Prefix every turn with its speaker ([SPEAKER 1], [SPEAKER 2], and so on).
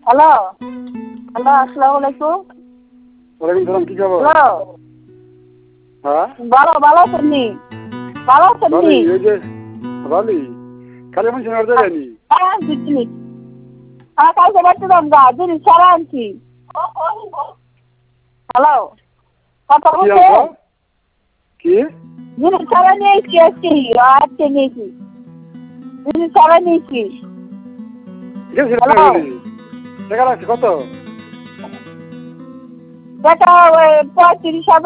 [SPEAKER 1] Hello hello, আসসালামু আলাইকুম।
[SPEAKER 2] ওয়ালাইকুম সালাম, কি খবর?
[SPEAKER 1] হ্যালো,
[SPEAKER 2] হ্যাঁ
[SPEAKER 1] ভালো আছেন নি? ভালো আছেন নি?
[SPEAKER 2] ভালোই, ওই যে ভালোই। কালী মানুষ আর যায়নি।
[SPEAKER 1] হ্যাঁ, দিচ্ছি। কালকে বাড়তেলাম গা, জিনিস সারা আনছি। হ্যালো, কথা
[SPEAKER 2] কি
[SPEAKER 1] বলছে?
[SPEAKER 2] আনছো? কি?
[SPEAKER 1] জিনিস সারা নিয়েছি আজকে নিয়েছি। জিনিস সারা নিয়েছি।
[SPEAKER 2] গেছিল
[SPEAKER 1] হ্যালো,
[SPEAKER 2] টাকা লাগছে কত?
[SPEAKER 1] টাকা 35,000।